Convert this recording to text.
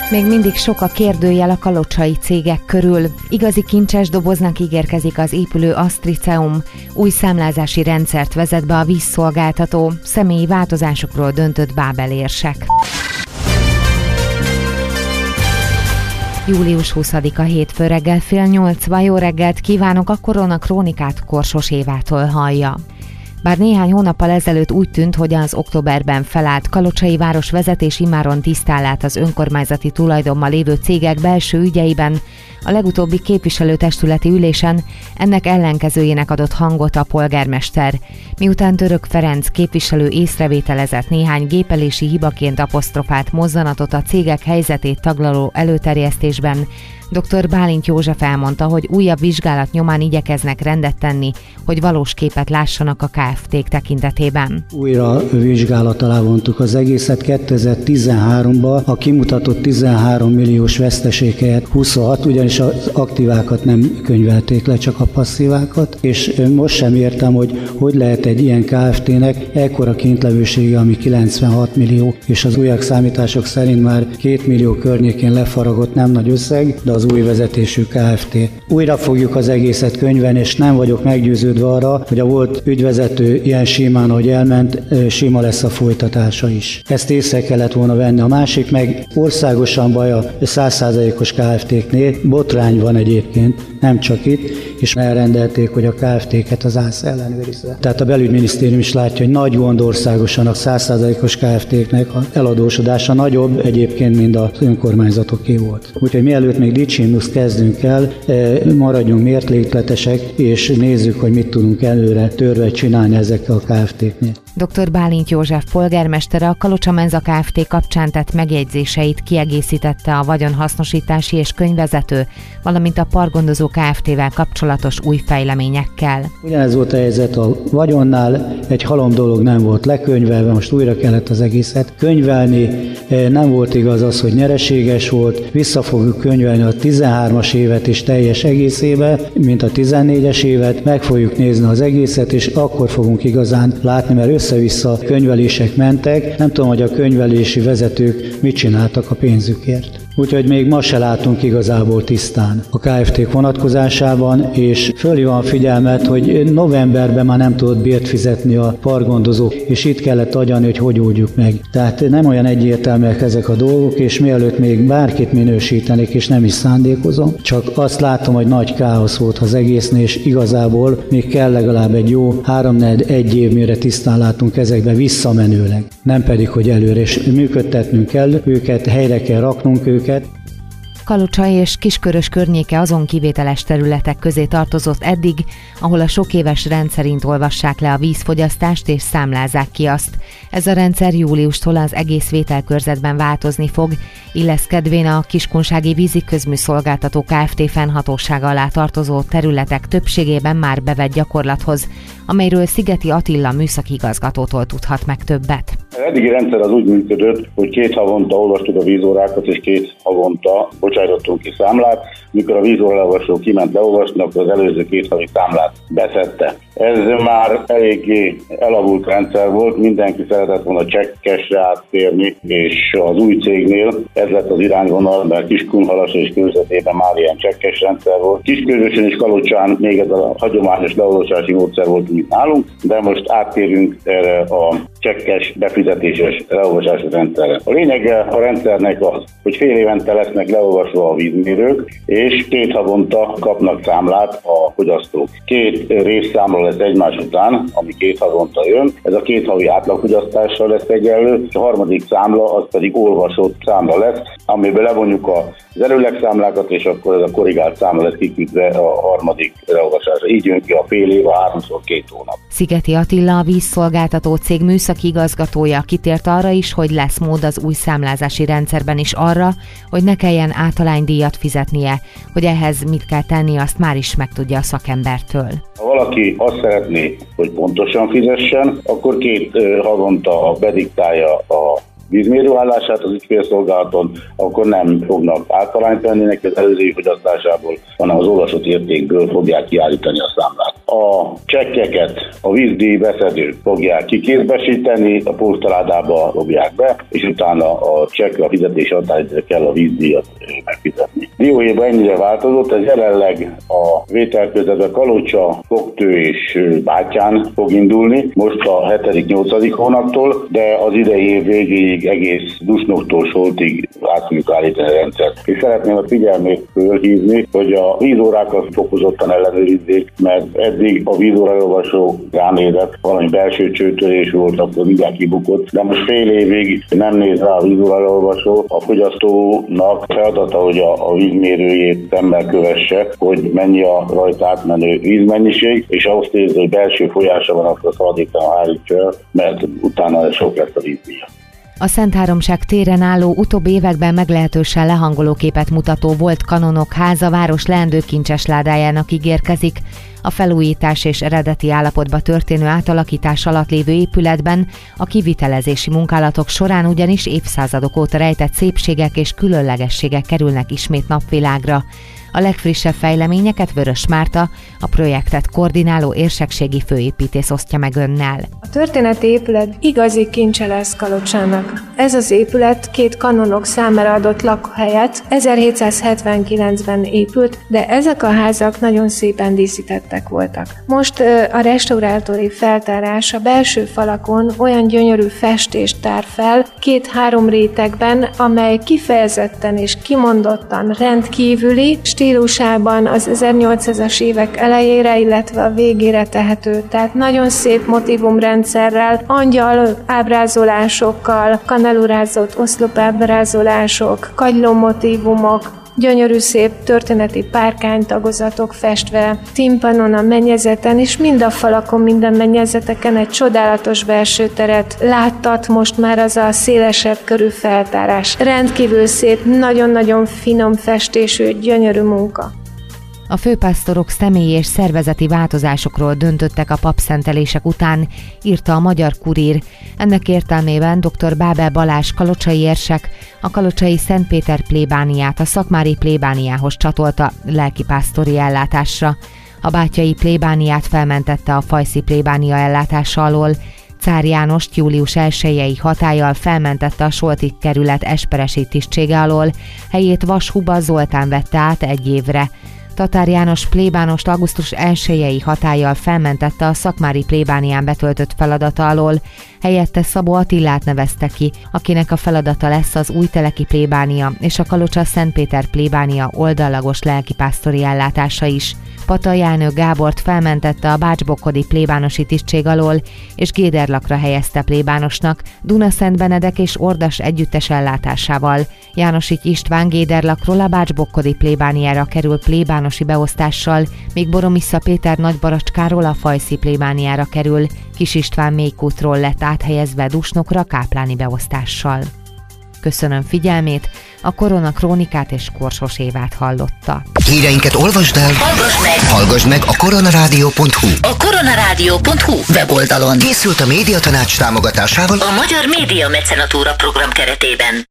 Még mindig sok a kérdőjel a kalocsai cégek körül. Igazi kincses doboznak ígérkezik az épülő Astriceum. Új számlázási rendszert vezet be a vízszolgáltató. Személyi változásokról döntött Bábel érsek. Július 20-a hétfő reggel 7:30. Jó reggelt kívánok, a Korona Krónikát Korsos Évától hallja. Bár néhány hónappal ezelőtt úgy tűnt, hogy az októberben felállt Kalocsai város vezetés immáron tisztán lát az önkormányzati tulajdonban lévő cégek belső ügyeiben, a legutóbbi képviselőtestületi ülésen ennek ellenkezőjének adott hangot a polgármester, miután Török Ferenc képviselő észrevételezett néhány gépelési hibaként aposztrofált mozzanatot a cégek helyzetét taglaló előterjesztésben. Dr. Bálint József elmondta, hogy újabb vizsgálat nyomán igyekeznek rendet tenni, hogy valós képet lássanak a Kft-k tekintetében. Újra vizsgálat alá vontuk az egészet 2013-ban, a kimutatott 13 milliós veszteség helyett 26, ugyanis az aktívákat nem könyvelték le, csak a passzívákat, és most sem értem, hogy lehet egy ilyen Kft-nek ekkora kintlevősége, ami 96 millió, és az újabb számítások szerint már 2 millió környékén lefaragott, nem nagy összeg, de az új vezetésű Kft. Újra fogjuk az egészet könyvelni, és nem vagyok meggyőződve arra, hogy a volt ügyvezető ilyen simán, ahogy elment, sima lesz a folytatása is. Ezt észre kellett volna venni. A másik meg országosan baj a 100%-os Kft-knél, botrány van egyébként, nem csak itt, és elrendelték, hogy a Kft-ket az ÁSZ ellenőrizze. Tehát a belügyminisztérium is látja, hogy nagy gond országosan a 100%-os Kft-knek a eladósodása nagyobb egyébként, mint az önkormányzatoké volt. Úgyhogy mielőtt még dicsimnusz kezdünk el, maradjunk mértékletesek, és nézzük, hogy mit tudunk előre törve csinálni ezekkel a Kft-knél. Dr. Bálint József polgármestere a Kalocsa Menza Kft. Kapcsán tett megjegyzéseit kiegészítette a vagyonhasznosítási és könyvvezető, valamint a pargondozó Kft-vel kapcsolatos új fejleményekkel. Ugyanez volt a helyzet a vagyonnál, egy halom dolog nem volt lekönyvelve, most újra kellett az egészet könyvelni, nem volt igaz az, hogy nyereséges volt, vissza fogjuk könyvelni a 13-as évet is teljes egészébe, mint a 14-es évet, meg fogjuk nézni az egészet, és akkor fogunk igazán látni, mert össze-vissza könyvelések mentek, nem tudom, hogy a könyvelési vezetők mit csináltak a pénzükért. Úgyhogy még ma se látunk igazából tisztán a Kft-k vonatkozásában, és fölhívom a figyelmet, hogy novemberben már nem tudott bért fizetni a pargondozó, és itt kellett agyalni, hogy oldjuk meg. Tehát nem olyan egyértelműek ezek a dolgok, és mielőtt még bárkit minősítenék, és nem is szándékozom, csak azt látom, hogy nagy káosz volt az egésznél, és igazából még kell legalább egy jó 3-4 év, mire tisztán látunk ezekbe visszamenőleg. Nem pedig, hogy előre, és működtetnünk kell őket, helyre kell raknunk őket. Kalocsa és Kiskörös környéke azon kivételes területek közé tartozott eddig, ahol a sok éves rendszerint olvassák le a vízfogyasztást és számlázzák ki azt. Ez a rendszer júliustól az egész vételkörzetben változni fog, illeszkedvén a Kiskunsági Vízi Közműszolgáltató Kft. Fennhatósága alá tartozó területek többségében már bevett gyakorlathoz, amelyről Szigeti Attila műszaki igazgatótól tudhat meg többet. Az eddigi rendszer az úgy működött, hogy 2 havonta olvastuk a vízórákat, és 2 havonta bocsájtottunk ki számlát. Mikor a vízóraolvasó kiment leolvasni, akkor az előző 2 havi számlát beszedte. Ez már eléggé elavult rendszer volt, mindenki szeretett volna csekkesre áttérni, és az új cégnél ez lett az irányvonal, mert Kiskunhalas és körzetében már ilyen csekkes rendszer volt. Kiskörösön és Kalocsán még ez a hagyományos leolvasási módszer volt, mint nálunk, de most áttérünk erre a csekkes, befizetéses leolvasási rendszerre. A lényege a rendszernek az, hogy fél évente lesznek leolvasva a vízmérők, és 2 havonta kapnak számlát a fogyasztók. 2 részszámla lesz egymás után, ami 2 havonta jön. Ez a 2 havi átlagfogyasztással lesz egyenlő, és a harmadik számla az pedig olvasott számla lesz, amiből levonjuk az előlegszámlákat, és akkor ez a korrigált számla lesz kiküldve a harmadik leolvasásra. Így jön ki a fél év, a 3x2 hónap. Szigeti Attila, a vízszolgáltató cég műszaki igazgatója kitért arra is, hogy lesz mód az új számlázási rendszerben is arra, hogy ne kelljen általánydíjat fizetnie, hogy ehhez mit kell tenni, azt már is megtudja a szakembertől. Ha valaki azt szeretné, hogy pontosan fizessen, akkor 2 havonta bediktálja a vízmérőállását az ügyfélszolgálaton, akkor nem fognak általányt venni neki az előző év fogyasztásából, hanem az olvasott értékből fogják kiállítani a számlát. A csekkeket a vízdíj beszedők fogják kikézbesíteni, a postaládába dobják be, és utána a csekk, a fizetés határidőre kell a vízdíjat megfizetni. Dióhéjban ennyire változott, ez jelenleg a vételközletben Kalocsa, Fogtő és Bátyán fog indulni, most a 7.-8. hónaptól, de az idei év végéig egész Dusnoktól Soltig át fogjuk állítani a rendszert. És szeretném a figyelmét fölhívni, hogy a vízórákat fokozottan ellenőrizzék, mert eddig a vízóraolvasó ránézett, valami belső csőtörés volt, akkor mindjárt kibukott, de most fél évig nem néz rá a vízóraolvasó, a fogyasztónak feladata, hogy a vízmérőjét szemmel kövesse, hogy mennyi a rajta átmenő vízmennyiség, és ahhoz érzi, hogy belső folyása van, akkor szaladéktalan állítsa el, mert utána sok lesz a vízdíja. A Szent Háromság téren álló utóbbi években meglehetősen lehangoló képet mutató volt kanonok háza város leendő kincses ládájának ígérkezik. A felújítás és eredeti állapotba történő átalakítás alatt lévő épületben a kivitelezési munkálatok során ugyanis évszázadok óta rejtett szépségek és különlegességek kerülnek ismét napvilágra. A legfrissebb fejleményeket Vörös Márta, a projektet koordináló érsekségi főépítész osztja meg önnel. A történeti épület igazi kincse lesz Kalocsának. Ez az épület 2 kanonok számára adott lakóhelyet 1779-ben épült, de ezek a házak nagyon szépen díszítettek voltak. Most a restaurátori feltárás a belső falakon olyan gyönyörű festést tár fel 2-3 rétegben, amely kifejezetten és kimondottan rendkívüli, stílusában az 1800-as évek elejére, illetve a végére tehető. Tehát nagyon szép motívumrendszerrel, angyal ábrázolásokkal, kanelurázott oszlopábrázolások, kagyló motívumok, gyönyörű szép történeti párkánytagozatok festve, timpanon a mennyezeten, és mind a falakon, mind a mennyezeteken egy csodálatos belső teret láttat most már az a szélesebb körű feltárás. Rendkívül szép, nagyon-nagyon finom festésű, gyönyörű munka. A főpásztorok személyi és szervezeti változásokról döntöttek a papszentelések után, írta a Magyar Kurír. Ennek értelmében dr. Bábel Balázs kalocsai érsek a kalocsai Szent Péter plébániát a szakmári plébániához csatolta lelkipásztori ellátásra. A bátyai plébániát felmentette a fajszi plébánia ellátása alól, Czár Jánost július 1-i hatállyal felmentette a Solti kerület esperesi tisztsége alól, helyét Vas Huba Zoltán vette át 1 évre. Tatár János plébánost augusztus 1-i hatállyal felmentette a szakmári plébánián betöltött feladata alól, helyette Szabó Attillát nevezte ki, akinek a feladata lesz az Újteleki plébánia és a Kalocsa Szent Péter plébánia oldallagos lelkipásztori ellátása is. Pata Jánő Gábort felmentette a bácsbokkodi plébánosi tisztség alól, és Géderlakra helyezte plébánosnak, Dunaszent Benedek és Ordas együttes ellátásával. Jánosik István Géderlakról a bácsbokkodi plébániára kerül plébánosi beosztással, míg Boromissza Péter Nagybaracskáról a fajszi plébániára kerül, Kis István Mékútról lett áthelyezve Dusnokra kápláni beosztással. Köszönöm figyelmét, a Koronakrónikát és Korsos Évát hallotta. Híreinket olvasd el, hallgass meg a koronarádió.hu. A koronarádió.hu weboldalon. Készült a Médiatanács támogatásával a Magyar Média Mecenatúra program keretében.